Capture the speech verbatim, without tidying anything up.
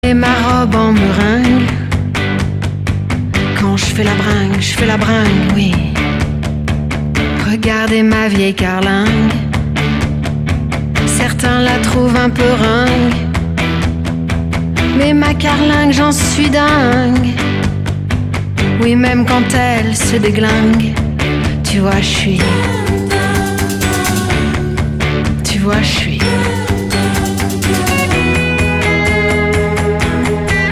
Et ma robe en meringue. Quand je fais la bringue, je fais la bringue, oui. Regardez ma vieille carlingue. Certains la trouvent un peu ringue, mais ma carlingue, j'en suis dingue. Oui, même quand elle se déglingue, tu vois, je suis